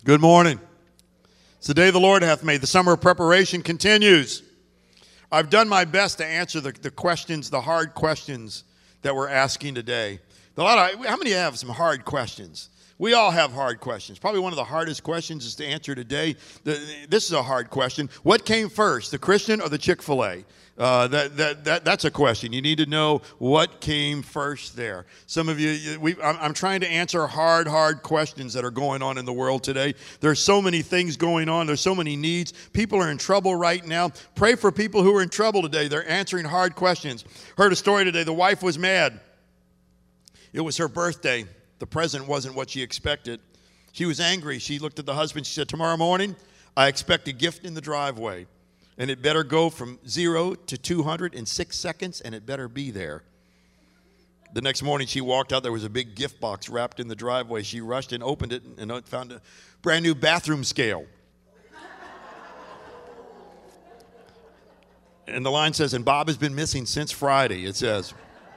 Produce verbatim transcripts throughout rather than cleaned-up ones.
Good morning. It's the day the Lord hath made. The summer of preparation continues. I've done my best to answer the, the questions, the hard questions that we're asking today. A lot of, how many have some hard questions? We all have hard questions. Probably one of the hardest questions is to answer today. The, this is a hard question. What came first, the Christian or the Chick-fil-A? Uh, that, that, that, that's a question. You need to know what came first there. Some of you, we, I'm, I'm trying to answer hard, hard questions that are going on in the world today. There's so many things going on. There's so many needs. People are in trouble right now. Pray for people who are in trouble today. They're answering hard questions. Heard a story today. The wife was mad. It was her birthday. The present wasn't what she expected. She was angry. She looked at the husband. She said, tomorrow morning, I expect a gift in the driveway. And it better go from zero to two hundred in six seconds, and it better be there. The next morning, she walked out. There was a big gift box wrapped in the driveway. She rushed and opened it and found a brand new bathroom scale. And the line says, and Bob has been missing since Friday, it says.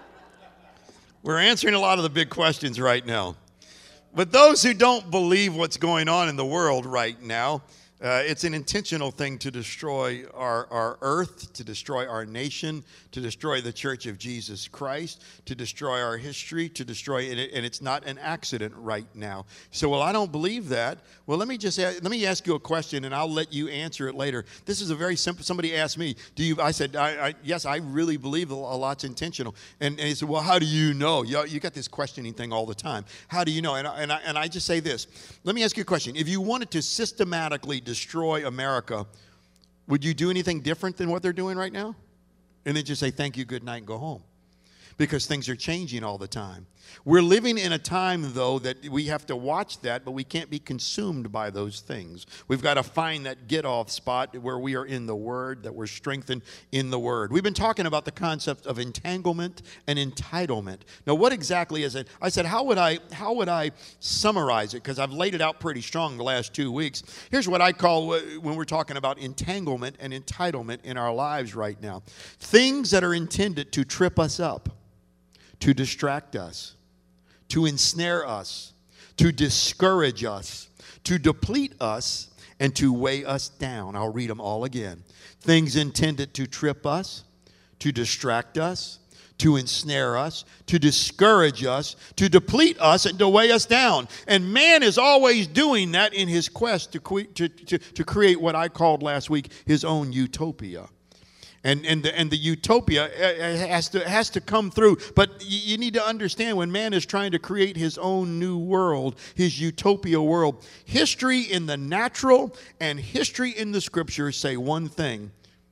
We're answering a lot of the big questions right now. But those who don't believe what's going on in the world right now, Uh, it's an intentional thing to destroy our, our earth, to destroy our nation, to destroy the Church of Jesus Christ, to destroy our history, to destroy and, it, and it's not an accident right now. So, well, I don't believe that. Well, let me just ask, let me ask you a question, and I'll let you answer it later. This is a very simple. Somebody asked me, "Do you?" I said, I, I, "Yes, I really believe a lot's intentional." And, and he said, "Well, how do you know?" You, you got this questioning thing all the time. How do you know? And I, and I, and I just say this. Let me ask you a question. If you wanted to systematically destroy America, would you do anything different than what they're doing right now? And then just say thank you, good night, and go home. Because things are changing all the time. We're living in a time, though, that we have to watch that, but we can't be consumed by those things. We've got to find that get-off spot where we are in the Word, that we're strengthened in the Word. We've been talking about the concept of entanglement and entitlement. Now, what exactly is it? I said, how would I, how would I summarize it? Because I've laid it out pretty strong the last two weeks. Here's what I call, when we're talking about entanglement and entitlement in our lives right now. Things that are intended to trip us up, to distract us, to ensnare us, to discourage us, to deplete us, and to weigh us down. I'll read them all again. Things intended to trip us, to distract us, to ensnare us, to discourage us, to deplete us, and to weigh us down. And man is always doing that in his quest to, to, to, to create what I called last week his own utopia. And, and, the, and the utopia has to, has to come through. But you need to understand, when man is trying to create his own new world, his utopia world, history in the natural and history in the scriptures say one thing: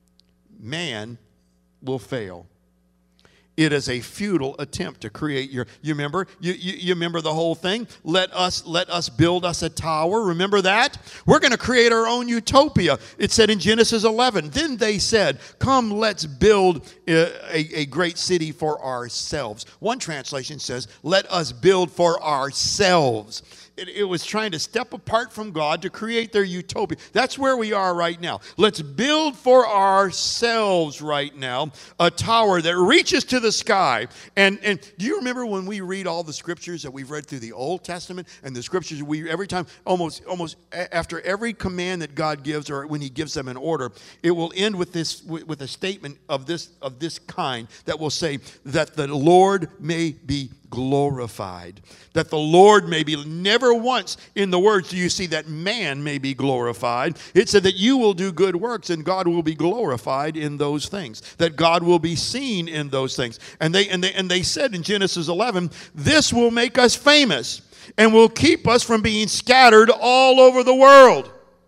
man will fail. It is a futile attempt to create your, you remember, you, you, you remember the whole thing? Let us, let us build us a tower. Remember that? We're going to create our own utopia. It said in Genesis eleven, then they said, come, let's build a, a, a great city for ourselves. One translation says, let us build for ourselves. It, it was trying to step apart from God to create their utopia. That's where we are right now. Let's build for ourselves right now a tower that reaches to the sky. And, and do you remember when we read all the scriptures that we've read through the Old Testament and the scriptures we every time, almost almost after every command that God gives, or when he gives them an order, it will end with this with, with a statement of this of this kind that will say that the Lord may be glorified, that the Lord may be. Never once in the words do you see that man may be glorified. It said that you will do good works and God will be glorified in those things, that God will be seen in those things. And they and they and they said in Genesis eleven, this will make us famous and will keep us from being scattered all over the world.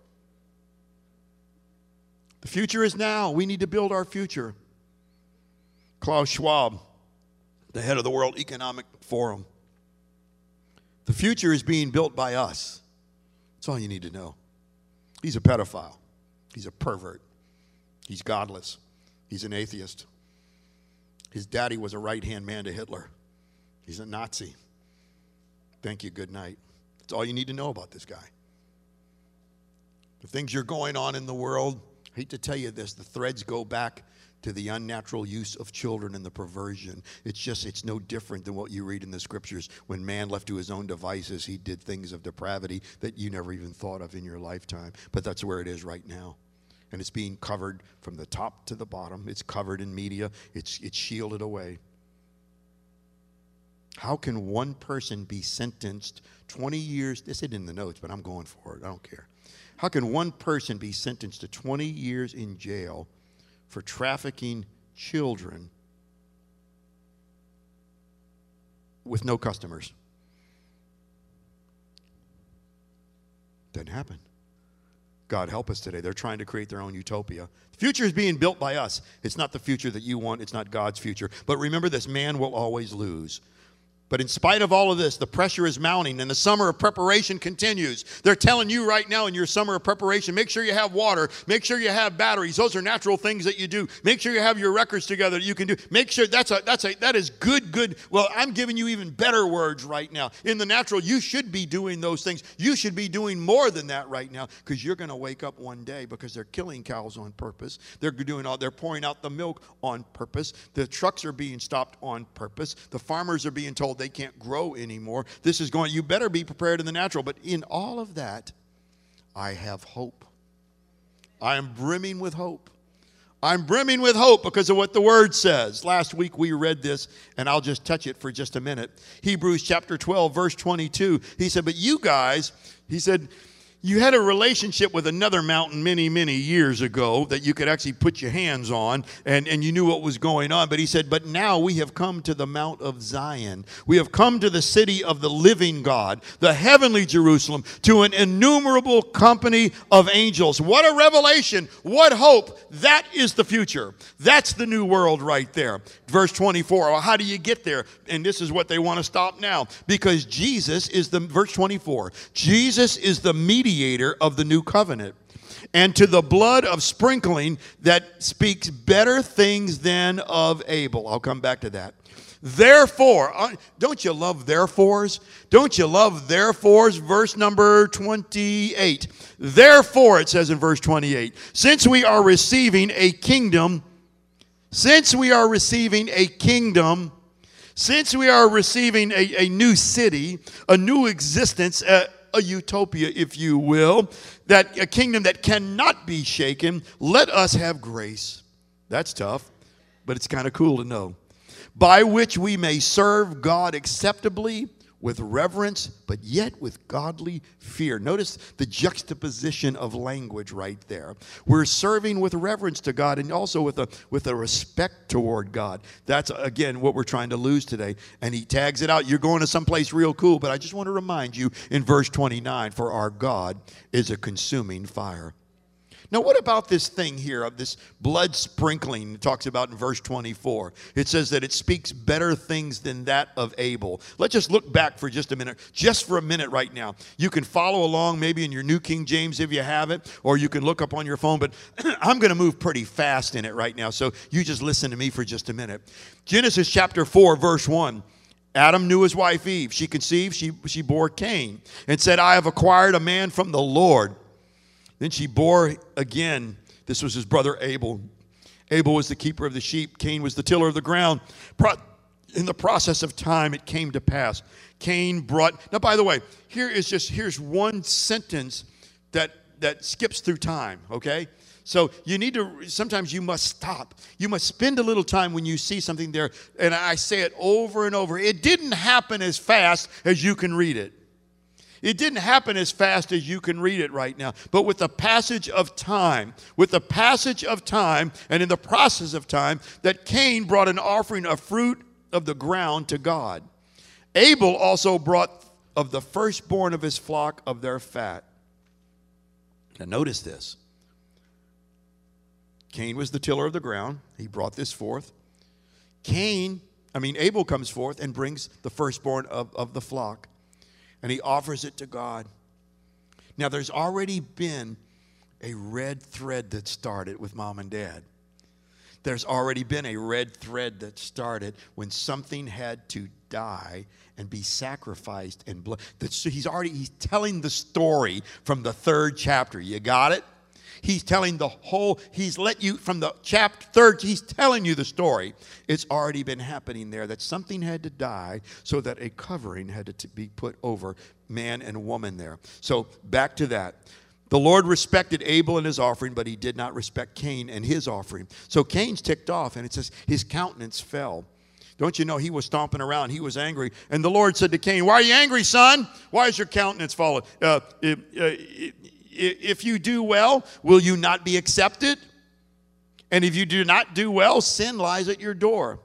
The future is now. We need to build our future. Klaus Schwab, the head of the World Economic Forum. The future is being built by us. That's all you need to know. He's a pedophile. He's a pervert. He's godless. He's an atheist. His daddy was a right-hand man to Hitler. He's a Nazi. Thank you, good night. That's all you need to know about this guy. The things you're going on in the world, I hate to tell you this, the threads go back to the unnatural use of children and the perversion. It's just, it's no different than what you read in the scriptures. When man left to his own devices, he did things of depravity that you never even thought of in your lifetime. But that's where it is right now. And it's being covered from the top to the bottom. It's covered in media. It's, it's shielded away. How can one person be sentenced twenty years? This isn't in the notes, but I'm going for it. I don't care. How can one person be sentenced to twenty years in jail for trafficking children with no customers? Doesn't happen. God help us today. They're trying to create their own utopia. The future is being built by us. It's not the future that you want. It's not God's future. But remember this, man will always lose. But in spite of all of this, the pressure is mounting, and the summer of preparation continues. They're telling you right now in your summer of preparation, make sure you have water. Make sure you have batteries. Those are natural things that you do. Make sure you have your records together that you can do. Make sure that's a, that's a, that is good, good. Well, I'm giving you even better words right now. In the natural, you should be doing those things. You should be doing more than that right now, because you're going to wake up one day because they're killing cows on purpose. They're doing all, they're pouring out the milk on purpose. The trucks are being stopped on purpose. The farmers are being told they can't grow anymore. This is going, you better be prepared in the natural. But in all of that, I have hope. I am brimming with hope. I'm brimming with hope because of what the Word says. Last week we read this, and I'll just touch it for just a minute. Hebrews chapter twelve, verse twenty-two. He said, but you guys, he said, you had a relationship with another mountain many, many years ago that you could actually put your hands on, and, and you knew what was going on. But he said, but now we have come to the Mount of Zion. We have come to the city of the living God, the heavenly Jerusalem, to an innumerable company of angels. What a revelation. What hope. That is the future. That's the new world right there. Verse twenty-four. Well, how do you get there? And this is what they want to stop now. Because Jesus is the, verse twenty-four, Jesus is the mediator of the new covenant, and to the blood of sprinkling that speaks better things than of Abel. I'll come back to that. Therefore, don't you love therefores? Don't you love therefores? Verse number twenty-eight. Therefore, it says in verse twenty-eight, since we are receiving a kingdom, since we are receiving a kingdom, since we are receiving a, a new city, a new existence, uh, a utopia, if you will, that a kingdom that cannot be shaken, let us have grace. That's tough, but it's kind of cool to know. By which we may serve God acceptably with reverence, but yet with godly fear. Notice the juxtaposition of language right there. We're serving with reverence to God and also with a, with a respect toward God. That's, again, what we're trying to lose today. And he tags it out. You're going to someplace real cool, but I just want to remind you in verse twenty-nine, for our God is a consuming fire. Now, what about this thing here of this blood sprinkling it talks about in verse twenty-four? It says that it speaks better things than that of Abel. Let's just look back for just a minute, just for a minute right now. You can follow along maybe in your New King James if you have it, or you can look up on your phone, but I'm going to move pretty fast in it right now, so you just listen to me for just a minute. Genesis chapter four, verse one. Adam knew his wife Eve. She conceived, she, she bore Cain, and said, I have acquired a man from the Lord. Then she bore again. This was his brother Abel. Abel was the keeper of the sheep. Cain was the tiller of the ground. In the process of time, it came to pass. Cain brought. Now, by the way, here is just here's one sentence that that skips through time. Okay, so you need to. Sometimes you must stop. You must spend a little time when you see something there. And I say it over and over. It didn't happen as fast as you can read it. It didn't happen as fast as you can read it right now. But with the passage of time, with the passage of time, and in the process of time, that Cain brought an offering of fruit of the ground to God. Abel also brought of the firstborn of his flock of their fat. Now notice this. Cain was the tiller of the ground. He brought this forth. Cain, I mean Abel comes forth and brings the firstborn of, of the flock. And he offers it to God. Now, there's already been a red thread that started with mom and dad. There's already been a red thread that started when something had to die and be sacrificed and blood. So he's already he's telling the story from the third chapter. You got it? he's telling the whole, he's let you, from the chapter third, he's telling you the story. It's already been happening there, that something had to die so that a covering had to be put over man and woman there. So back to that. The Lord respected Abel and his offering, but he did not respect Cain and his offering. So Cain's ticked off, and it says his countenance fell. Don't you know he was stomping around? He was angry. And the Lord said to Cain, why are you angry, son? Why is your countenance fallen? Uh, if, uh, if you do well, will you not be accepted? And if you do not do well, sin lies at your door.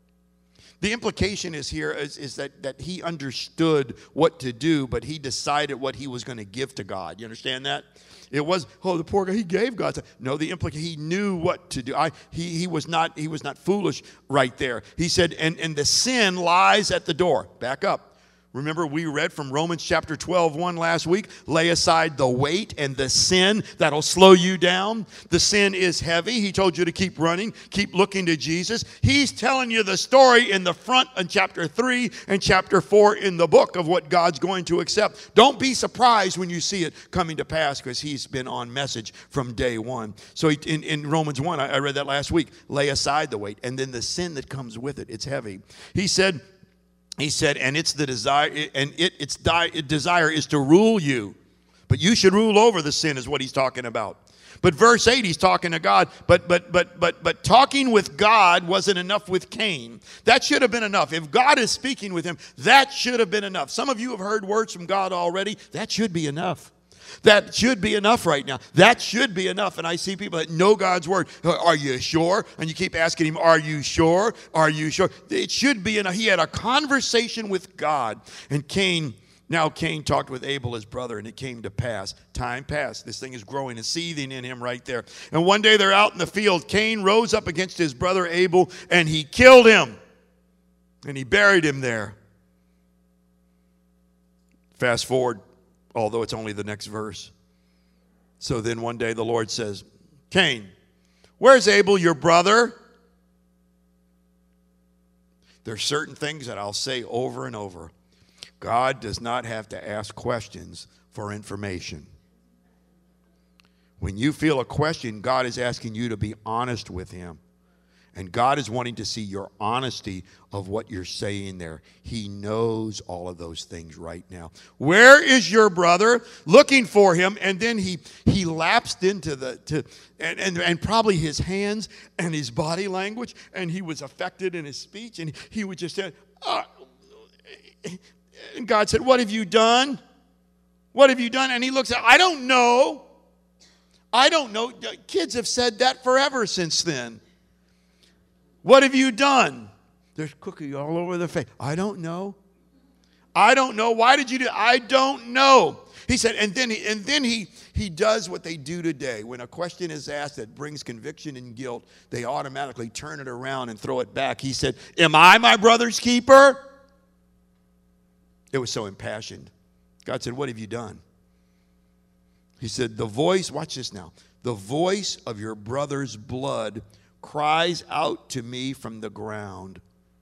The implication is here is, is that, that he understood what to do, but he decided what he was going to give to God. You understand that? It was, oh, the poor guy, he gave God. No, the implication, he knew what to do. I, he, he, was not, he was not foolish right there. He said, and, and the sin lies at the door. Back up. Remember, we read from Romans chapter twelve, one last week. Lay aside the weight and the sin that'll slow you down. The sin is heavy. He told you to keep running, keep looking to Jesus. He's telling you the story in the front in chapter three and chapter four in the book of what God's going to accept. Don't be surprised when you see it coming to pass, because he's been on message from day one. So he, in, in Romans one, I, I read that last week. Lay aside the weight and then the sin that comes with it. It's heavy. He said, He said, and it's the desire, and it, its di- desire is to rule you. But you should rule over the sin, is what he's talking about. But verse eight, he's talking to God. But but but but but talking with God wasn't enough with Cain. That should have been enough. If God is speaking with him, that should have been enough. Some of you have heard words from God already. That should be enough. That should be enough right now. That should be enough. And I see people that know God's word. Are you sure? And you keep asking him, are you sure? Are you sure? It should be enough. He had a conversation with God. And Cain, now Cain talked with Abel, his brother, and it came to pass. Time passed. This thing is growing and seething in him right there. And one day they're out in the field. Cain rose up against his brother Abel, and he killed him. And he buried him there. Fast forward. Although it's only the next verse. So then one day the Lord says, Cain, where's Abel, your brother? There's certain things that I'll say over and over. God does not have to ask questions for information. When you feel a question, God is asking you to be honest with him. And God is wanting to see your honesty of what you're saying there. He knows all of those things right now. Where is your brother? Looking for him. And then he he lapsed into the, to, and, and, and probably his hands and his body language. And he was affected in his speech. And he would just say, uh, and God said, what have you done? What have you done? And he looks at, I don't know. I don't know. Kids have said that forever since then. What have you done? There's cookie all over the face. I don't know. I don't know. Why did you do it? I don't know. He said, and then he and then he he does what they do today. When a question is asked that brings conviction and guilt, they automatically turn it around and throw it back. He said, am I my brother's keeper? It was so impassioned. God said, what have you done? He said, the voice, watch this now, the voice of your brother's blood cries out to me from the ground.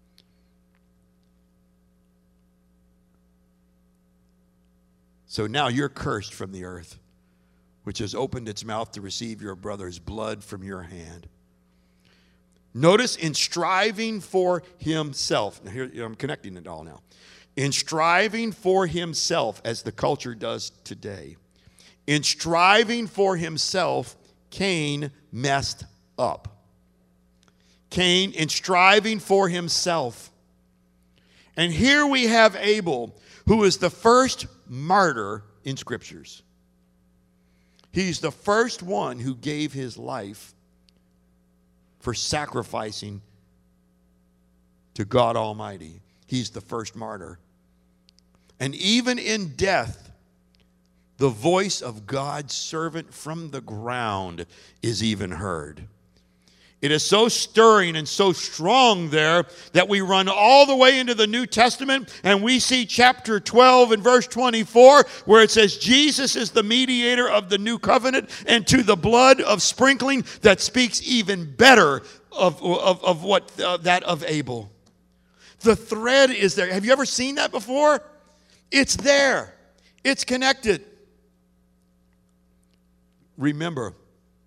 So now you're cursed from the earth, which has opened its mouth to receive your brother's blood from your hand. Notice, in striving for himself, now here I'm connecting it all now. In striving for himself, as the culture does today, in striving for himself, Cain messed up. Cain in striving for himself. And here we have Abel, who is the first martyr in scriptures. He's the first one who gave his life for sacrificing to God Almighty. He's the first martyr. And even in death, the voice of God's servant from the ground is even heard. It is so stirring and so strong there that we run all the way into the New Testament and we see chapter twelve and verse twenty-four where it says Jesus is the mediator of the new covenant, and to the blood of sprinkling that speaks even better of, of, of what uh, that of Abel. The thread is there. Have you ever seen that before? It's there. It's connected. Remember,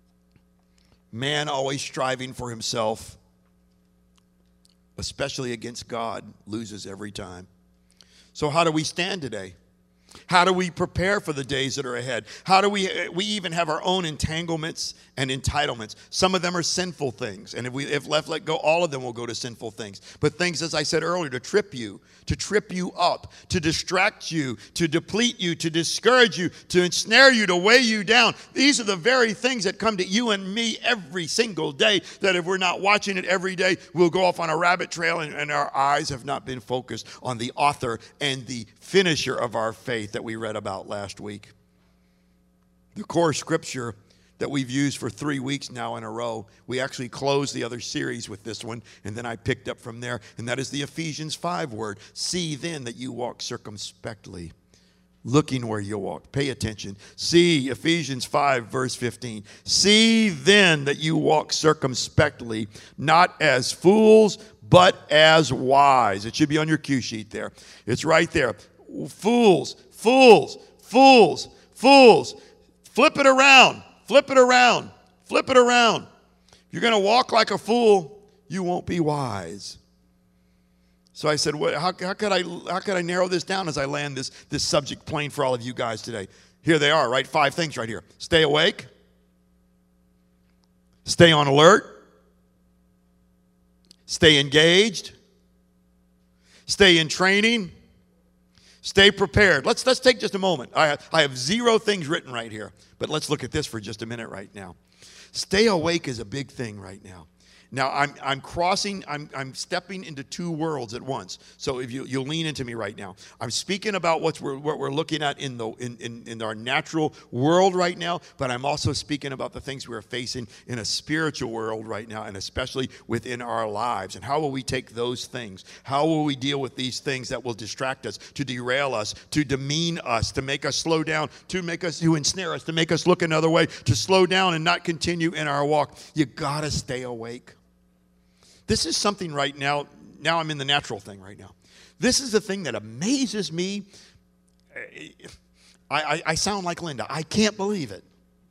Man always striving for himself, especially against God, loses every time. So how do we stand today? How do we prepare for the days that are ahead? How do we, we even have our own entanglements and entitlements? Some of them are sinful things. And if we if left let go, all of them will go to sinful things. But things, as I said earlier, to trip you, to trip you up, to distract you, to deplete you, to discourage you, to ensnare you, to weigh you down. These are the very things that come to you and me every single day, that if we're not watching it every day, we'll go off on a rabbit trail and, and our eyes have not been focused on the author and the finisher of our faith that we read about last week. The core scripture that we've used for three weeks now in a row, we actually closed the other series with this one, and then I picked up from there, and that is the Ephesians five word. See then that you walk circumspectly, looking where you walk. Pay attention. See, Ephesians five, verse fifteen. See then that you walk circumspectly, not as fools, but as wise. It should be on your cue sheet there. It's right there. Fools, fools, fools, fools. Flip it around, flip it around, flip it around. If you're going to walk like a fool, you won't be wise. So I said, what, how, how, could I, how could I narrow this down as I land this, this subject plain for all of you guys today? Here they are, right? Five things right here. Stay awake. Stay on alert. Stay engaged. Stay in training. Stay prepared. Let's, let's take just a moment. I have, I have zero things written right here, but let's look at this for just a minute right now. Stay awake is a big thing right now. Now, I'm, I'm crossing, I'm, I'm stepping into two worlds at once. So if you, you'll lean into me right now. I'm speaking about what's we're, what we're looking at in, the, in, in, in our natural world right now, but I'm also speaking about the things we're facing in a spiritual world right now, and especially within our lives. And how will we take those things? How will we deal with these things that will distract us, to derail us, to demean us, to make us slow down, to make us, to ensnare us, to make us look another way, to slow down and not continue in our walk? You gotta stay awake. This is something right now, now I'm in the natural thing right now. This is the thing that amazes me. I, I, I sound like Linda. I can't believe it.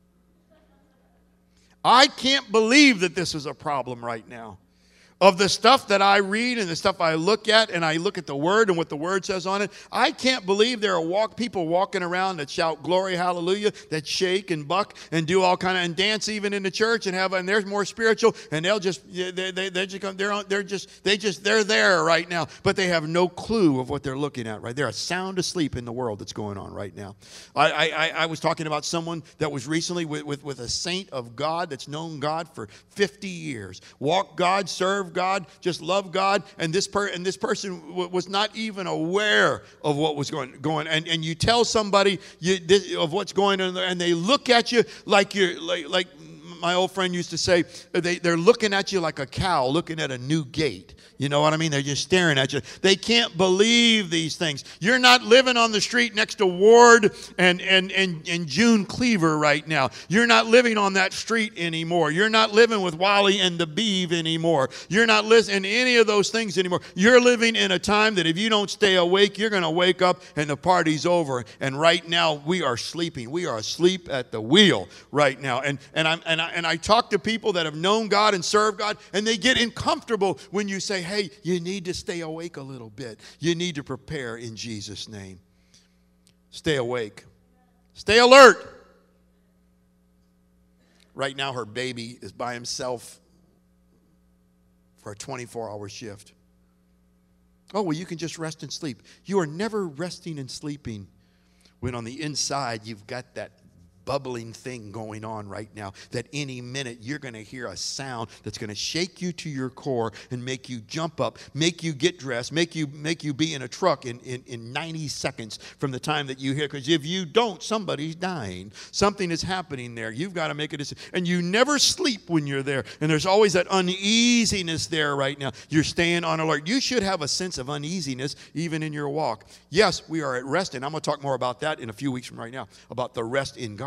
I can't believe that this is a problem right now. Of the stuff that I read and the stuff I look at, and I look at the Word and what the Word says on it, I can't believe there are walk people walking around that shout glory, hallelujah, that shake and buck and do all kind of, and dance even in the church and have, and they're more spiritual, and they'll just, they, they, they just come, they're, on, they're just, they just, they're there right now, but they have no clue of what they're looking at right there. Sound asleep in the world that's going on right now. I, I, I was talking about someone that was recently with, with, with a saint of God that's known God for fifty years. Walk God, serve God, just love God, and this per and this person w- was not even aware of what was going going. And and you tell somebody you, this, of what's going on, and they look at you like you're like like my old friend used to say. They they're looking at you like a cow looking at a new gate. You know what I mean? They're just staring at you. They can't believe these things. You're not living on the street next to Ward and, and, and, and June Cleaver right now. You're not living on that street anymore. You're not living with Wally and the Beeve anymore. You're not listening to any of those things anymore. You're living in a time that if you don't stay awake, you're going to wake up and the party's over. And right now, we are sleeping. We are asleep at the wheel right now. And, and, I'm, and, I, and I talk to people that have known God and served God, and they get uncomfortable when you say, hey, you need to stay awake a little bit. You need to prepare in Jesus' name. Stay awake. Stay alert. Right now, her baby is by himself for a twenty-four hour shift. Oh, well, you can just rest and sleep. You are never resting and sleeping when on the inside you've got that bubbling thing going on right now, that any minute you're going to hear a sound that's going to shake you to your core and make you jump up, make you get dressed, make you make you be in a truck in, in, in ninety seconds from the time that you hear. Because if you don't, somebody's dying. Something is happening there. You've got to make a decision. And you never sleep when you're there. And there's always that uneasiness there right now. You're staying on alert. You should have a sense of uneasiness even in your walk. Yes, we are at rest, and I'm going to talk more about that in a few weeks from right now, about the rest in God.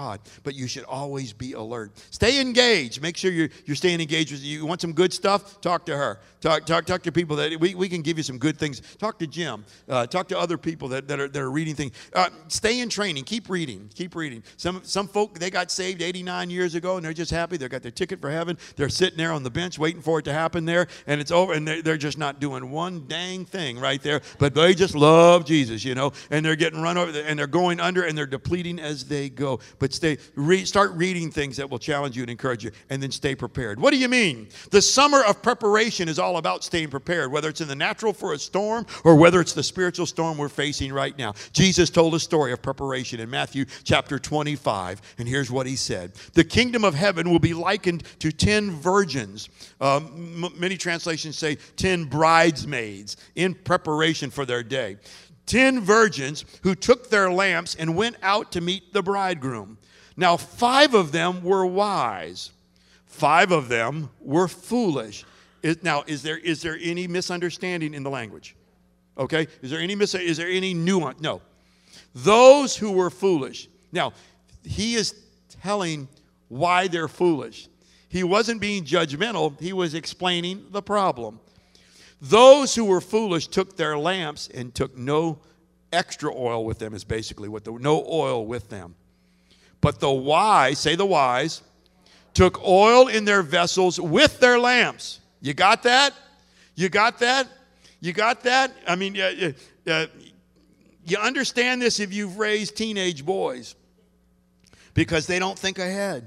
God. But you should always be alert. Stay engaged. Make sure you're, you're staying engaged with you. You want some good stuff? Talk to her. Talk, talk, talk to people that we, we can give you some good things. Talk to Jim. Uh, talk to other people that, that, are, that are reading things. Uh, stay in training. Keep reading. Keep reading. Some, some folk, they got saved eighty-nine years ago, and they're just happy. They got their ticket for heaven. They're sitting there on the bench waiting for it to happen there, and it's over, and they're, they're just not doing one dang thing right there. But they just love Jesus, you know, and they're getting run over, and they're going under, and they're depleting as they go. But stay, re, start reading things that will challenge you and encourage you, and then stay prepared. What do you mean? The summer of preparation is all about staying prepared, whether it's in the natural for a storm or whether it's the spiritual storm we're facing right now. Jesus told a story of preparation in Matthew chapter twenty-five, and here's what he said. The kingdom of heaven will be likened to ten virgins. Um, m- many translations say ten bridesmaids in preparation for their day. Ten virgins who took their lamps and went out to meet the bridegroom. Now, five of them were wise. Five of them were foolish. Is, now, is there is there any misunderstanding in the language? Okay? Is there any mis- is there any nuance? No. Those who were foolish. Now, he is telling why they're foolish. He wasn't being judgmental. He was explaining the problem. Those who were foolish took their lamps and took no extra oil with them, is basically what the no oil with them. But the wise, say the wise, took oil in their vessels with their lamps. You got that? You got that? You got that? I mean, uh, uh, you understand this if you've raised teenage boys, because they don't think ahead.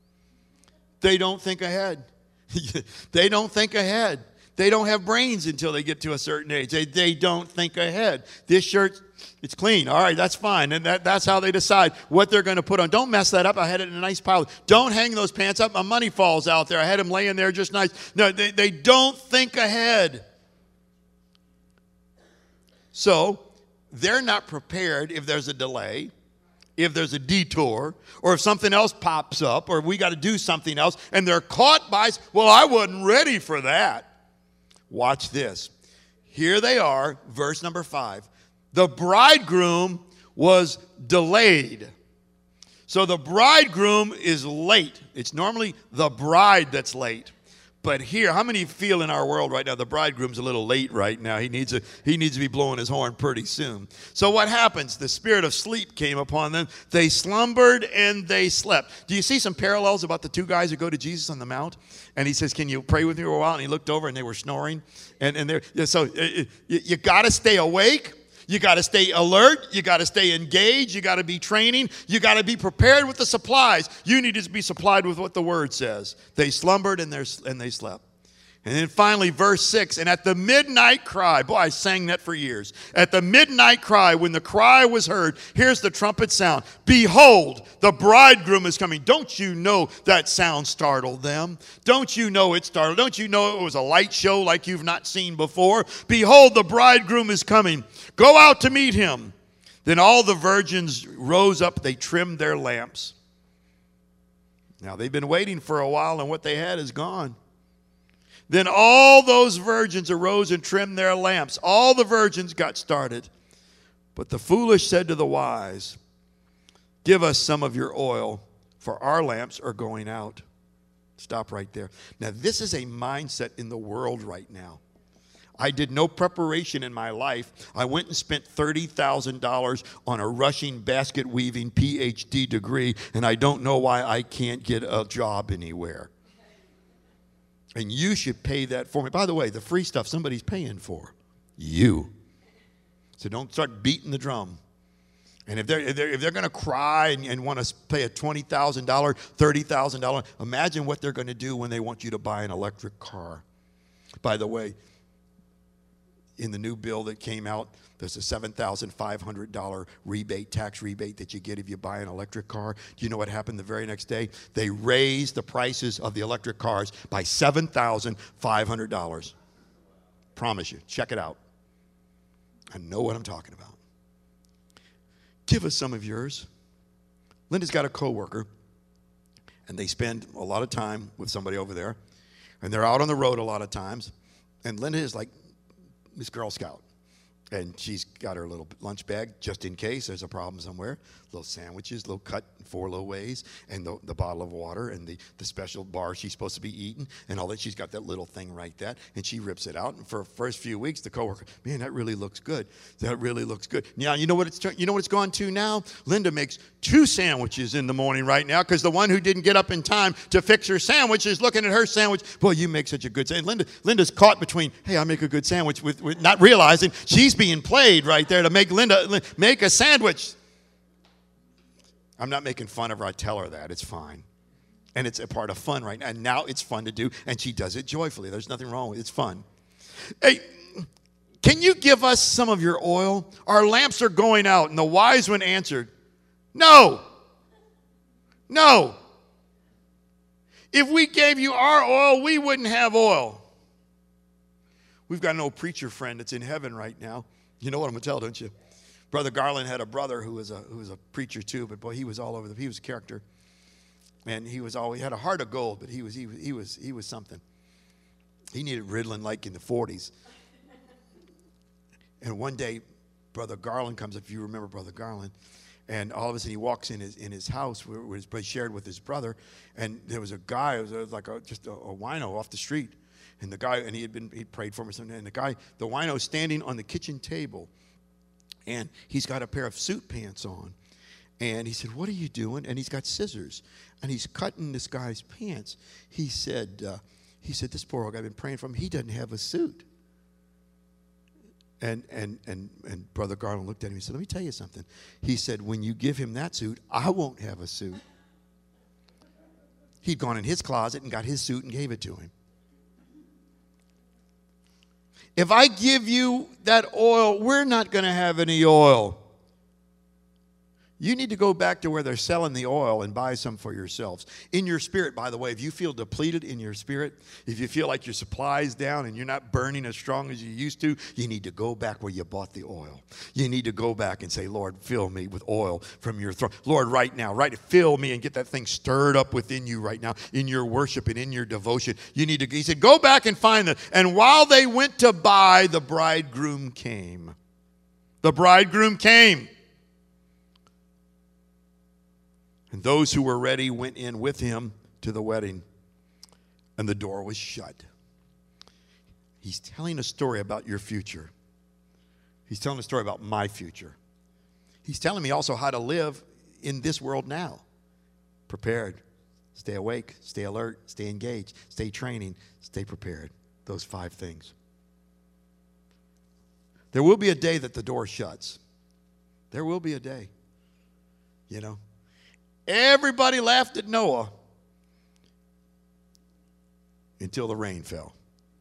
They don't think ahead. They don't think ahead. They don't have brains until they get to a certain age. They, they don't think ahead. This shirt, it's clean. All right, that's fine. And that, that's how they decide what they're going to put on. Don't mess that up. I had it in a nice pile. Don't hang those pants up. My money falls out there. I had them laying there just nice. No, they, they don't think ahead. So they're not prepared if there's a delay, if there's a detour, or if something else pops up, or we got to do something else, and they're caught by, well, I wasn't ready for that. Watch this. Here they are, verse number five. The bridegroom was delayed. So the bridegroom is late. It's normally the bride that's late. But here, how many feel in our world right now the bridegroom's a little late right now? He needs, a, he needs to be blowing his horn pretty soon. So what happens? The spirit of sleep came upon them. They slumbered and they slept. Do you see some parallels about the two guys who go to Jesus on the Mount? And he says, can you pray with me for a while? And he looked over and they were snoring. And, and they're, so uh, you, you got to stay awake. You got to stay alert. You got to stay engaged. You got to be training. You got to be prepared with the supplies. You need to be supplied with what the word says. They slumbered and, and they slept. And then finally, verse six, and at the midnight cry, boy, I sang that for years. At the midnight cry, when the cry was heard, here's the trumpet sound. Behold, the bridegroom is coming. Don't you know that sound startled them? Don't you know it startled? Don't you know it was a light show like you've not seen before? Behold, the bridegroom is coming. Go out to meet him. Then all the virgins rose up. They trimmed their lamps. Now, they've been waiting for a while, and what they had is gone. Then all those virgins arose and trimmed their lamps. All the virgins got started. But the foolish said to the wise, give us some of your oil, for our lamps are going out. Stop right there. Now, this is a mindset in the world right now. I did no preparation in my life. I went and spent thirty thousand dollars on a rushing basket weaving P H D degree, and I don't know why I can't get a job anywhere. And you should pay that for me. By the way, the free stuff somebody's paying for. You. So don't start beating the drum. And if they're, if they're, if they're going to cry and, and want to pay a twenty thousand dollars, thirty thousand dollars, imagine what they're going to do when they want you to buy an electric car. By the way, in the new bill that came out, there's a seven thousand five hundred dollars rebate, tax rebate that you get if you buy an electric car. Do you know what happened the very next day? They raised the prices of the electric cars by seven thousand five hundred dollars. Promise you. Check it out. I know what I'm talking about. Give us some of yours. Linda's got a coworker, and they spend a lot of time with somebody over there, and they're out on the road a lot of times, and Linda is like Miss Girl Scout. And she's got her little lunch bag just in case there's a problem somewhere. Little sandwiches, little cut in four little ways, and the, the bottle of water, and the, the special bar she's supposed to be eating, and all that. She's got that little thing right there, and she rips it out. And for the first few weeks, the coworker, man, that really looks good. That really looks good. Now, you know what it's you know what it's gone to now? Linda makes two sandwiches in the morning right now because the one who didn't get up in time to fix her sandwich is looking at her sandwich. Boy, you make such a good sandwich. Linda, Linda's caught between, hey, I make a good sandwich, with, with not realizing she's being played right there to make Linda make a sandwich. I'm not making fun of her. I tell her that. It's fine. And it's a part of fun right now. And now it's fun to do, and she does it joyfully. There's nothing wrong with it. It's fun. Hey, can you give us some of your oil? Our lamps are going out. And the wise one answered, no. No. If we gave you our oil, we wouldn't have oil. We've got an old preacher friend that's in heaven right now. You know what I'm going to tell, don't you? Brother Garland had a brother who was a who was a preacher too, but boy, he was all over the. He was a character, and he was always he had a heart of gold, but he was he was he was he was something. He needed Ritalin like in the forties. And one day, Brother Garland comes up. If you remember Brother Garland, and all of a sudden he walks in his in his house where, where he shared with his brother, and there was a guy, it was like a, just a, a wino off the street, and the guy and he had been he prayed for him or something, and the guy the wino standing on the kitchen table. And he's got a pair of suit pants on. And he said, what are you doing? And he's got scissors. And he's cutting this guy's pants. He said, uh, he said, this poor old guy I've been praying for him, he doesn't have a suit. And, and, and, and Brother Garland looked at him and said, let me tell you something. He said, when you give him that suit, I won't have a suit. He'd gone in his closet and got his suit and gave it to him. If I give you that oil, we're not going to have any oil. You need to go back to where they're selling the oil and buy some for yourselves. In your spirit, by the way, if you feel depleted in your spirit, if you feel like your supply's down and you're not burning as strong as you used to, you need to go back where you bought the oil. You need to go back and say, Lord, fill me with oil from your throne. Lord, right now, right, fill me and get that thing stirred up within you right now in your worship and in your devotion. You need to, he said, go back and find them. And while they went to buy, the bridegroom came. The bridegroom came. And those who were ready went in with him to the wedding, and the door was shut. He's telling a story about your future. He's telling a story about my future. He's telling me also how to live in this world now. Prepared. Stay awake. Stay alert. Stay engaged. Stay training. Stay prepared. Those five things. There will be a day that the door shuts. There will be a day. You know. Everybody laughed at Noah until the rain fell.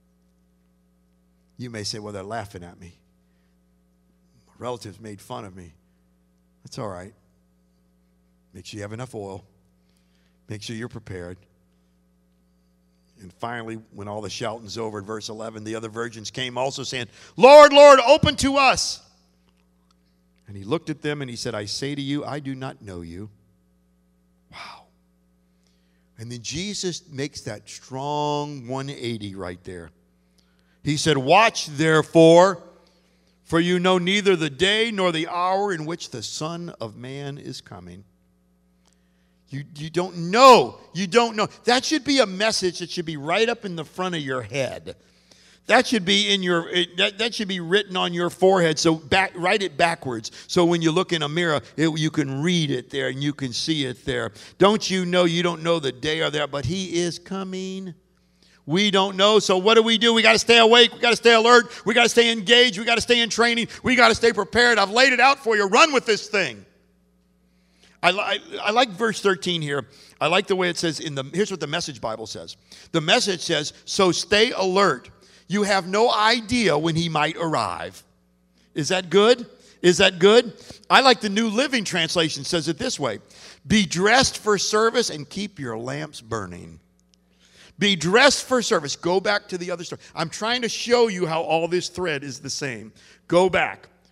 You may say, well, they're laughing at me. My relatives made fun of me. That's all right. Make sure you have enough oil. Make sure you're prepared. And finally, when all the shouting's over in verse eleven, the other virgins came also saying, Lord, Lord, open to us. And he looked at them and he said, I say to you, I do not know you. Wow. And then Jesus makes that strong one eighty right there. He said, watch therefore, for you know neither the day nor the hour in which the Son of Man is coming. You, you don't know. You don't know. That should be a message that should be right up in the front of your head. That should be in your. That, that should be written on your forehead. So back, write it backwards. So when you look in a mirror, it, you can read it there and you can see it there. Don't you know? You don't know the day or there, but He is coming. We don't know. So what do we do? We got to stay awake. We got to stay alert. We got to stay engaged. We got to stay in training. We got to stay prepared. I've laid it out for you. Run with this thing. I, I, I like verse thirteen here. I like the way it says in the. Here's what the Message Bible says. The Message says, "So stay alert. You have no idea when he might arrive." Is that good? Is that good? I like the New Living Translation says it this way. Be dressed for service and keep your lamps burning. Be dressed for service. Go back to the other story. I'm trying to show you how all this thread is the same. Go back.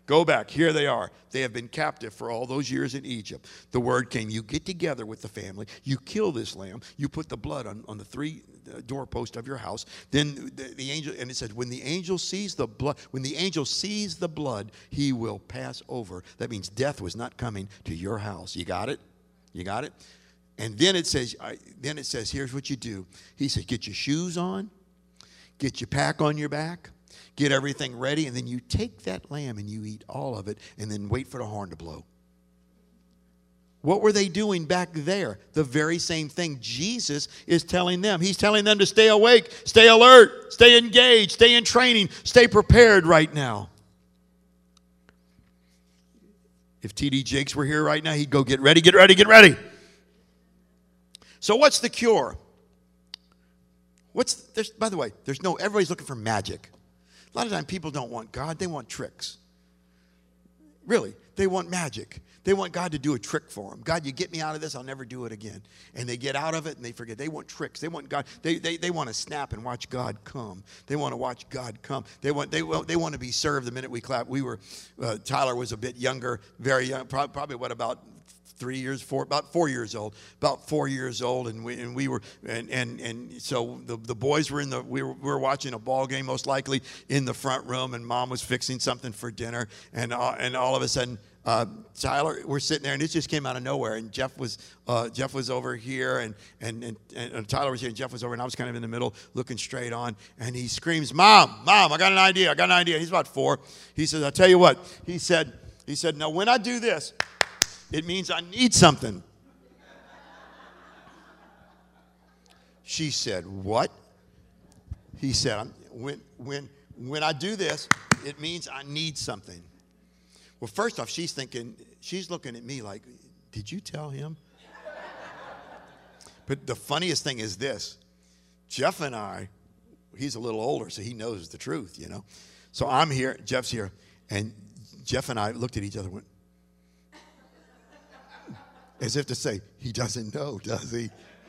Go back. Here they are. They have been captive for all those years in Egypt. The word came. You get together with the family. You kill this lamb. You put the blood on, on the three doorposts of your house. Then the, the angel, and it says, when the angel sees the blood, when the angel sees the blood, he will pass over. That means death was not coming to your house. You got it? You got it? And then it says, I, then it says, here's what you do. He says, get your shoes on, get your pack on your back, get everything ready, and then you take that lamb and you eat all of it, and then wait for the horn to blow. What were they doing back there? The very same thing Jesus is telling them. He's telling them to stay awake, stay alert, stay engaged, stay in training, stay prepared right now. If T D Jakes were here right now, he'd go, get ready, get ready, get ready. So what's the cure? What's, there's, by the way, there's no, everybody's looking for magic. A lot of times people don't want God, they want tricks. Really, they want magic. They want God to do a trick for them. God, you get me out of this, I'll never do it again. And they get out of it and they forget. They want tricks. They want God. They, they, they want to snap and watch God come. They want to watch God come. They want, they, they want to be served the minute we clap. We were, uh, Tyler was a bit younger, very young, probably, probably what, about three years, four, about four years old, about four years old, and we and we were, and and and so the the boys were in the, we were we were watching a ball game most likely in the front room, and Mom was fixing something for dinner, and uh, and all of a sudden, uh, Tyler, we're sitting there, and it just came out of nowhere, and Jeff was uh, Jeff was over here, and and, and and Tyler was here, and Jeff was over, and I was kind of in the middle, looking straight on, and he screams, "Mom, Mom, I got an idea, I got an idea." He's about four. He says, "I'll tell you what," he said, he said, "Now when I do this, it means I need something." She said, "What?" He said, when, when, when I do this, it means I need something. Well, first off, she's thinking, she's looking at me like, did you tell him? But the funniest thing is this. Jeff and I, he's a little older, so he knows the truth, you know. So I'm here, Jeff's here, and Jeff and I looked at each other and went, as if to say, he doesn't know, does he?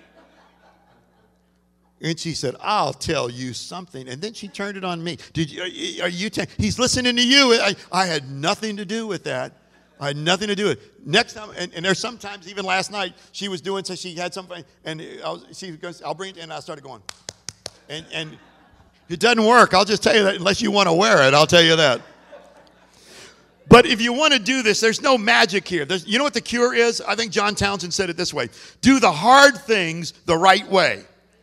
And she said, "I'll tell you something." And then she turned it on me. Did you, are you, t- he's listening to you. I, I had nothing to do with that. I had nothing to do with it. Next time, and, and there's sometimes, even last night, she was doing, so she had something, and I was, she goes, "I'll bring it," and I started going. And, and it doesn't work. I'll just tell you that, unless you want to wear it, I'll tell you that. But if you want to do this, there's no magic here. There's, you know what the cure is? I think John Townsend said it this way. Do the hard things the right way.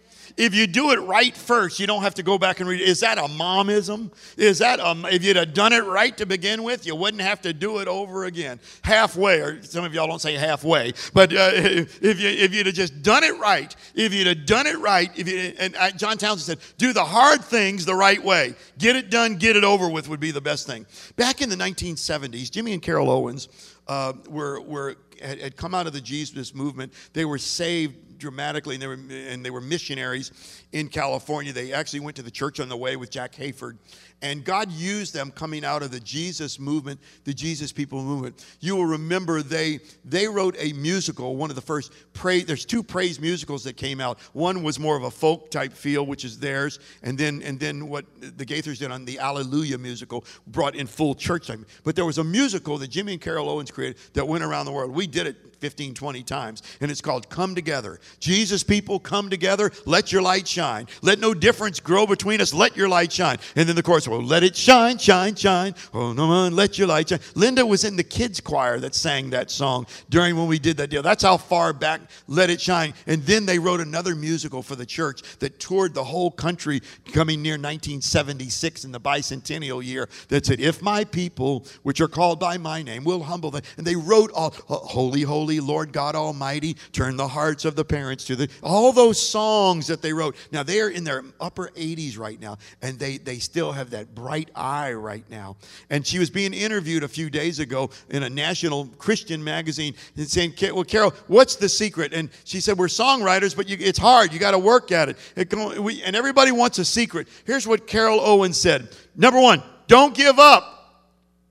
If you do it right first, you don't have to go back and read it. Is that a momism? Is that a, if you'd have done it right to begin with, you wouldn't have to do it over again. Halfway, or some of y'all don't say halfway, but uh, if, you, if you'd have just done it right, if you'd have done it right, if you, and uh, John Townsend said, do the hard things the right way. Get it done, get it over with would be the best thing. Back in the nineteen seventies, Jimmy and Carol Owens uh, were, were had, had come out of the Jesus movement. They were saved dramatically, and they were and they were missionaries in California. They actually went to the Church on the Way with Jack Hayford, and God used them coming out of the Jesus movement, the Jesus People movement. You will remember they they wrote a musical, one of the first praise. There's two praise musicals that came out. One was more of a folk type feel, which is theirs, and then and then what the Gaithers did on the Alleluia musical brought in full church time. But there was a musical that Jimmy and Carol Owens created that went around the world. We did it fifteen, twenty times, and it's called Come Together. Jesus People, come together, let your light shine. Let no difference grow between us, let your light shine. And then the chorus, well, let it shine, shine, shine. Oh, no, man, let your light shine. Linda was in the kids choir that sang that song during when we did that deal. That's how far back Let It Shine. And then they wrote another musical for the church that toured the whole country coming near nineteen seventy-six in the bicentennial year that said, if my people, which are called by my name, will humble them. And they wrote all, uh, holy, holy, Lord God Almighty, turn the hearts of the parents to the, all those songs that they wrote. Now, they're in their upper eighties right now, and they, they still have that bright eye right now. And she was being interviewed a few days ago in a national Christian magazine and saying, well, Carol, what's the secret? And she said, we're songwriters, but you, it's hard. You got to work at it. it can, we, and everybody wants a secret. Here's what Carol Owens said. Number one, don't give up.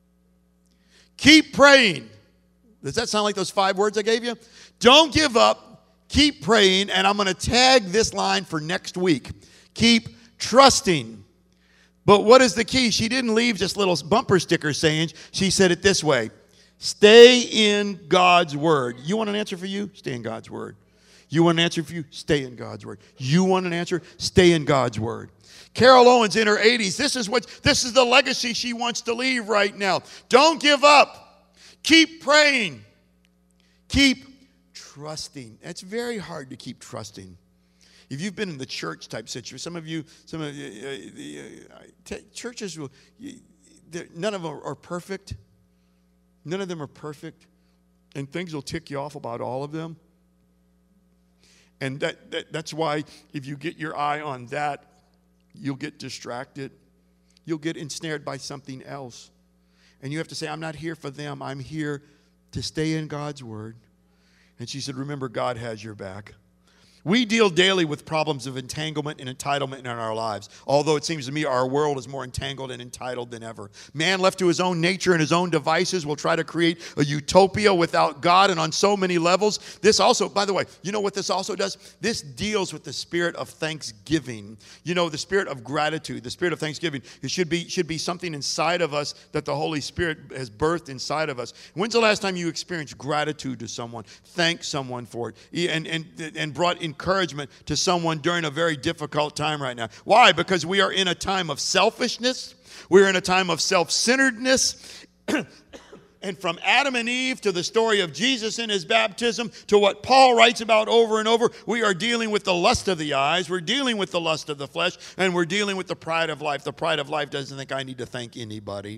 Keep praying. Does that sound like those five words I gave you? Don't give up. Keep praying. And I'm going to tag this line for next week. Keep trusting. But what is the key? She didn't leave just little bumper sticker saying. She said it this way. Stay in God's word. You want an answer for you? Stay in God's word. You want an answer for you? Stay in God's word. You want an answer? Stay in God's word. Carol Owens in her eighties, this is what this is the legacy she wants to leave right now. Don't give up. Keep praying. Keep trusting. It's very hard to keep trusting. If you've been in the church type situation, some of you, some of you, uh, the, uh, t- churches will, you, none of them are perfect. None of them are perfect, and things will tick you off about all of them. And that, that that's why if you get your eye on that, you'll get distracted. You'll get ensnared by something else. And you have to say, I'm not here for them. I'm here to stay in God's word. And she said, remember, God has your back. We deal daily with problems of entanglement and entitlement in our lives. Although it seems to me our world is more entangled and entitled than ever. Man left to his own nature and his own devices will try to create a utopia without God, and on so many levels. This also, by the way, you know what this also does? This deals with the spirit of thanksgiving. You know, the spirit of gratitude, the spirit of thanksgiving. It should be, should be something inside of us that the Holy Spirit has birthed inside of us. When's the last time you experienced gratitude to someone? Thank someone for it. And, and, and brought in encouragement to someone during a very difficult time right now. Why? Because we are in a time of selfishness. We're in a time of self-centeredness. And from Adam and Eve to the story of Jesus in his baptism to what Paul writes about over and over, we are dealing with the lust of the eyes, we're dealing with the lust of the flesh, and we're dealing with the pride of life. The pride of life doesn't think I need to thank anybody.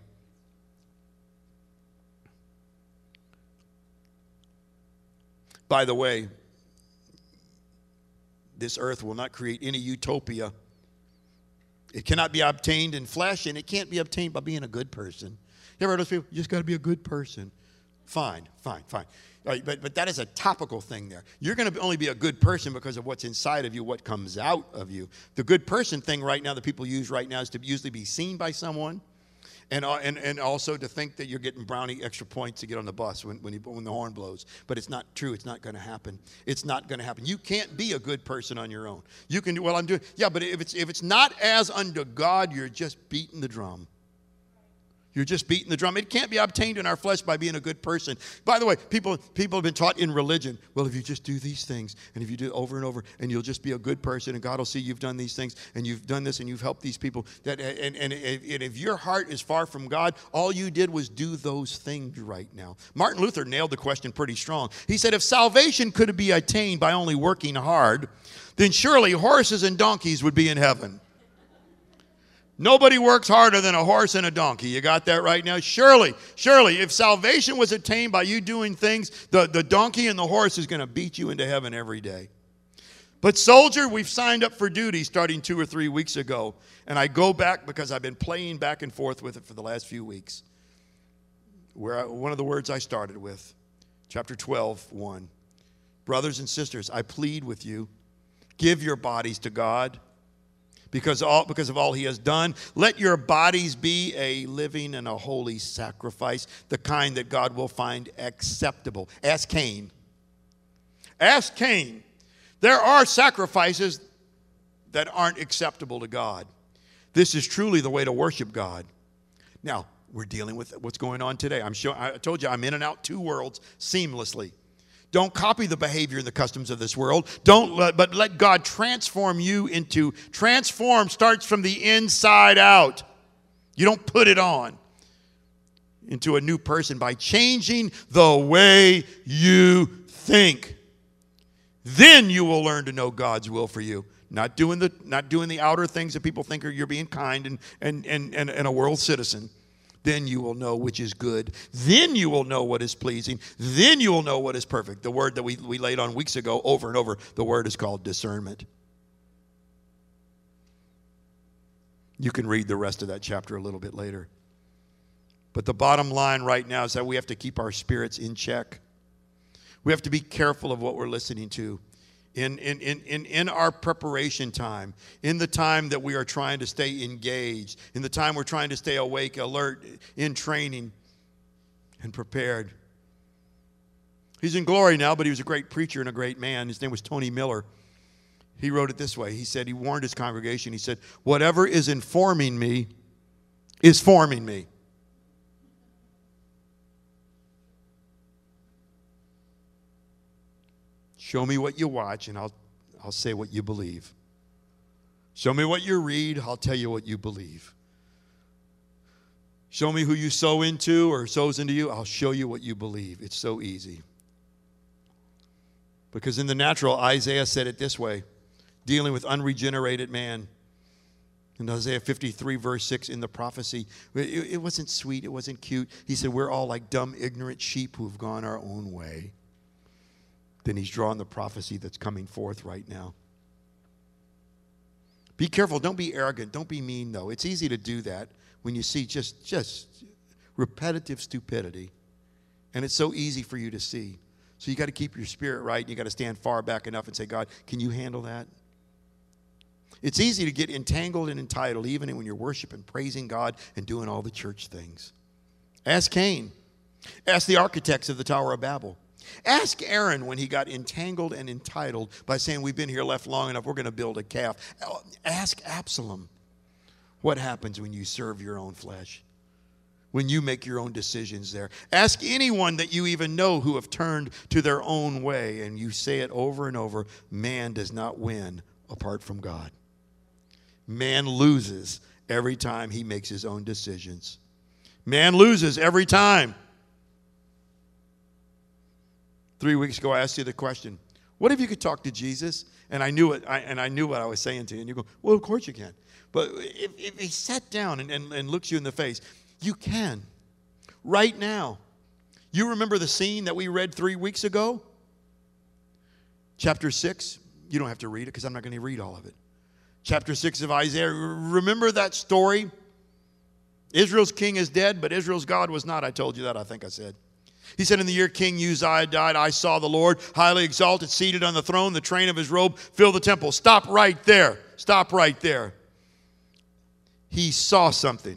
By the way, this earth will not create any utopia. It cannot be obtained in flesh, and it can't be obtained by being a good person. You ever heard those people? You just got to be a good person. Fine, fine, fine. All right, but, but that is a topical thing there. You're going to only be a good person because of what's inside of you, what comes out of you. The good person thing right now that people use right now is to usually be seen by someone. And, uh, and and also to think that you're getting brownie extra points to get on the bus when when, you, when the horn blows. But it's not true. It's not going to happen. It's not going to happen. You can't be a good person on your own. You can do, well, I'm doing, yeah, but if it's if it's not as unto God, you're just beating the drum. You're just beating the drum. It can't be obtained in our flesh by being a good person. By the way, people people have been taught in religion, well, if you just do these things, and if you do it over and over, and you'll just be a good person, and God will see you've done these things, and you've done this, and you've helped these people. That And, and, and if your heart is far from God, all you did was do those things right now. Martin Luther nailed the question pretty strong. He said, if salvation could be attained by only working hard, then surely horses and donkeys would be in heaven. Nobody works harder than a horse and a donkey. You got that right now? Surely, surely, if salvation was attained by you doing things, the, the donkey and the horse is going to beat you into heaven every day. But soldier, we've signed up for duty starting two or three weeks ago. And I go back because I've been playing back and forth with it for the last few weeks. Where I, one of the words I started with, chapter twelve, one. Brothers and sisters, I plead with you, give your bodies to God. Because, all, because of all he has done, let your bodies be a living and a holy sacrifice, the kind that God will find acceptable. Ask Cain. Ask Cain. There are sacrifices that aren't acceptable to God. This is truly the way to worship God. Now, we're dealing with what's going on today. I'm sure, I told you I'm in and out two worlds seamlessly. Don't copy the behavior and the customs of this world. Don't, let, but let God transform you into, transform starts from the inside out. You don't put it on into a new person by changing the way you think. Then you will learn to know God's will for you. Not doing the, not doing the outer things that people think are you're being kind and, and, and, and, and a world citizen. Then you will know which is good. Then you will know what is pleasing. Then you will know what is perfect. The word that we, we laid on weeks ago over and over, the word is called discernment. You can read the rest of that chapter a little bit later. But the bottom line right now is that we have to keep our spirits in check. We have to be careful of what we're listening to. In, in, in, in, in our preparation time, in the time that we are trying to stay engaged, in the time we're trying to stay awake, alert, in training, and prepared. He's in glory now, but he was a great preacher and a great man. His name was Tony Miller. He wrote it this way. He said, he warned his congregation. He said, whatever is informing me is forming me. Show me what you watch, and I'll, I'll say what you believe. Show me what you read, I'll tell you what you believe. Show me who you sow into or sows into you, I'll show you what you believe. It's so easy. Because in the natural, Isaiah said it this way, dealing with unregenerated man. In Isaiah fifty-three, verse six, in the prophecy, it, it wasn't sweet, it wasn't cute. He said, we're all like dumb, ignorant sheep who've gone our own way. Then he's drawing the prophecy that's coming forth right now. Be careful. Don't be arrogant. Don't be mean, though. It's easy to do that when you see just, just repetitive stupidity. And it's so easy for you to see. So you got to keep your spirit right. You got to stand far back enough and say, God, can you handle that? It's easy to get entangled and entitled even when you're worshiping, praising God, and doing all the church things. Ask Cain. Ask the architects of the Tower of Babel. Ask Aaron when he got entangled and entitled by saying, we've been here left long enough, we're going to build a calf. Ask Absalom what happens when you serve your own flesh, when you make your own decisions there. Ask anyone that you even know who have turned to their own way, and you say it over and over, man does not win apart from God. Man loses every time he makes his own decisions. Man loses every time. Three weeks ago, I asked you the question, what if you could talk to Jesus? And I knew it, I, and I knew what I was saying to you. And you go, well, of course you can. But if, if he sat down and, and, and looks you in the face, you can. Right now. You remember the scene that we read three weeks ago? Chapter six. You don't have to read it because I'm not going to read all of it. Chapter six of Isaiah. Remember that story? Israel's king is dead, but Israel's God was not. I told you that, I think I said. He said, in the year King Uzziah died, I saw the Lord highly exalted, seated on the throne. The train of his robe filled the temple. Stop right there. Stop right there. He saw something.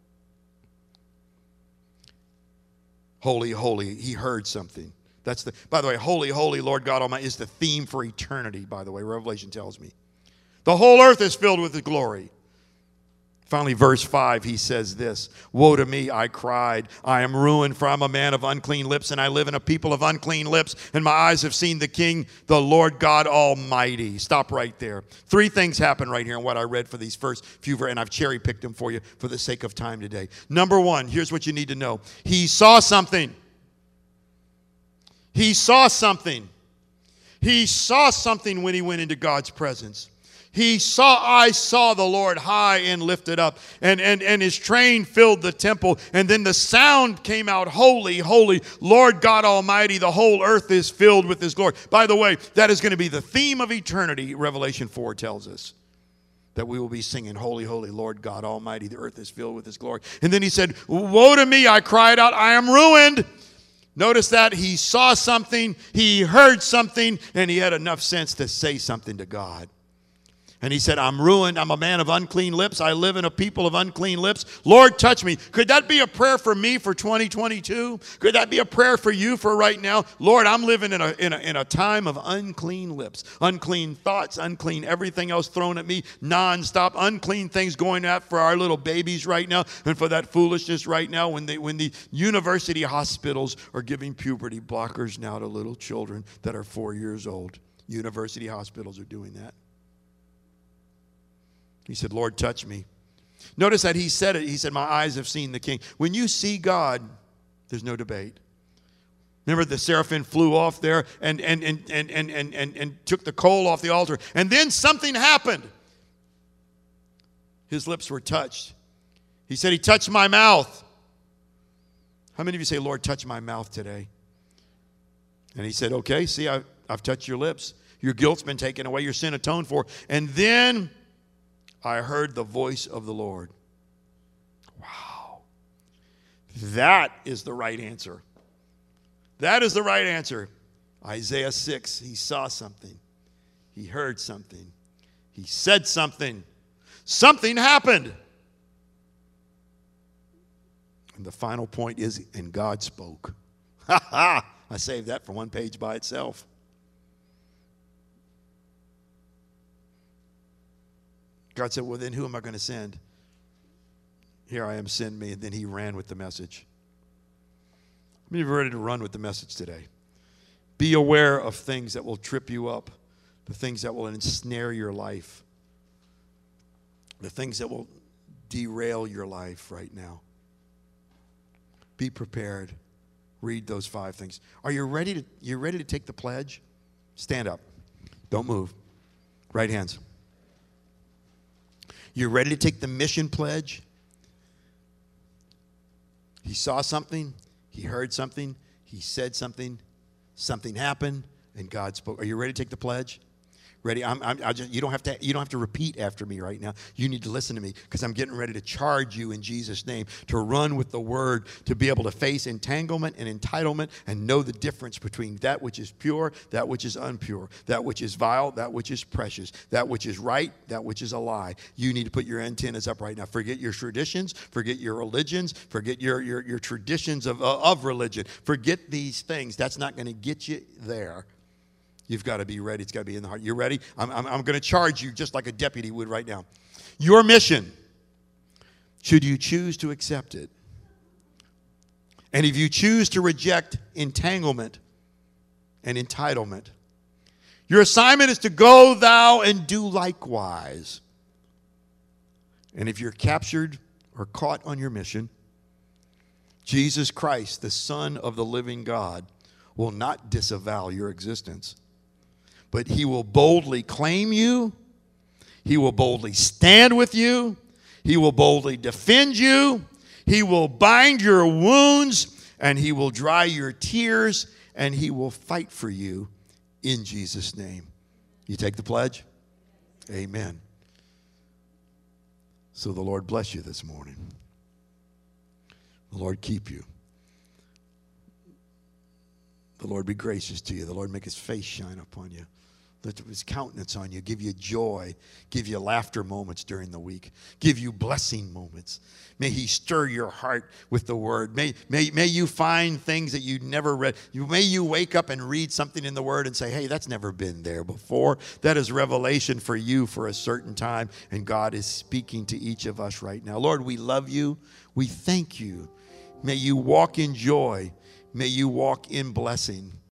Holy, holy. He heard something. That's the, by the way, holy, holy, Lord God Almighty is the theme for eternity, by the way. Revelation tells me. The whole earth is filled with his glory. Finally, verse five, he says this, woe to me, I cried. I am ruined, for I'm a man of unclean lips, and I live in a people of unclean lips, and my eyes have seen the King, the Lord God Almighty. Stop right there. Three things happen right here in what I read for these first few verses, and I've cherry-picked them for you for the sake of time today. Number one, here's what you need to know. He saw something. He saw something. He saw something when he went into God's presence. He saw, I saw the Lord high and lifted up, and, and, and his train filled the temple. And then the sound came out, holy, holy, Lord God Almighty, the whole earth is filled with his glory. By the way, that is going to be the theme of eternity, Revelation four tells us. That we will be singing, holy, holy, Lord God Almighty, the earth is filled with his glory. And then he said, woe to me, I cried out, I am ruined. Notice that he saw something, he heard something, and he had enough sense to say something to God. And he said, I'm ruined. I'm a man of unclean lips. I live in a people of unclean lips. Lord, touch me. Could that be a prayer for me for twenty twenty-two? Could that be a prayer for you for right now? Lord, I'm living in a, in a, in a time of unclean lips, unclean thoughts, unclean everything else thrown at me, nonstop, unclean things going out for our little babies right now and for that foolishness right now when, they, when the university hospitals are giving puberty blockers now to little children that are four years old. University hospitals are doing that. He said, Lord, touch me. Notice that he said it. He said, my eyes have seen the King. When you see God, there's no debate. Remember the seraphim flew off there and, and, and, and, and, and, and, and took the coal off the altar. And then something happened. His lips were touched. He said, he touched my mouth. How many of you say, Lord, touch my mouth today? And he said, okay, see, I, I've touched your lips. Your guilt's been taken away. Your sin atoned for. And then I heard the voice of the Lord. Wow. That is the right answer. That is the right answer. Isaiah six, he saw something. He heard something. He said something. Something happened. And the final point is, and God spoke. Ha ha! I saved that for one page by itself. God said, well, then who am I going to send? Here I am, send me. And then he ran with the message. How many of you are ready to run with the message today? Be aware of things that will trip you up, the things that will ensnare your life, the things that will derail your life right now. Be prepared. Read those five things. Are you ready to, you ready to take the pledge? Stand up. Don't move. Right hands. You ready to take the mission pledge? He saw something. He heard something. He said something. Something happened, and God spoke. Are you ready to take the pledge? Ready? I'm, I'm, I just, you don't have to. You don't have to repeat after me right now. You need to listen to me because I'm getting ready to charge you in Jesus' name to run with the word, to be able to face entanglement and entitlement and know the difference between that which is pure, that which is impure, that which is vile, that which is precious, that which is right, that which is a lie. You need to put your antennas up right now. Forget your traditions. Forget your religions. Forget your your, your traditions of uh, of religion. Forget these things. That's not going to get you there. You've got to be ready. It's got to be in the heart. You're ready? I'm, I'm, I'm going to charge you just like a deputy would right now. Your mission, should you choose to accept it, and if you choose to reject entanglement and entitlement, your assignment is to go thou and do likewise. And if you're captured or caught on your mission, Jesus Christ, the Son of the living God, will not disavow your existence, but he will boldly claim you. He will boldly stand with you. He will boldly defend you. He will bind your wounds, and he will dry your tears, and he will fight for you in Jesus' name. You take the pledge? Amen. So the Lord bless you this morning. The Lord keep you. The Lord be gracious to you. The Lord make his face shine upon you. Lift up his countenance on you. Give you joy. Give you laughter moments during the week. Give you blessing moments. May he stir your heart with the word. May, may, may you find things that you never read. You, may you wake up and read something in the word and say, hey, that's never been there before. That is revelation for you for a certain time. And God is speaking to each of us right now. Lord, we love you. We thank you. May you walk in joy. May you walk in blessing.